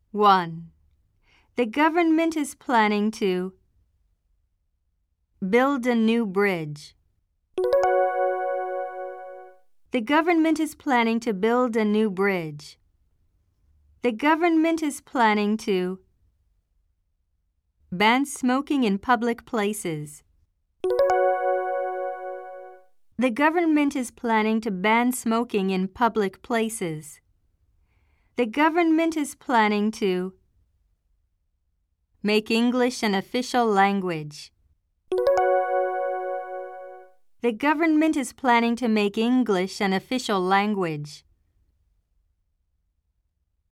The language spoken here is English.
1. The government is planning to build a new bridge. The government is planning to build a new bridge. The government is planning to ban smoking in public places. The government is planning to ban smoking in public places. The government is planning to make English an official language. The government is planning to make English an official language.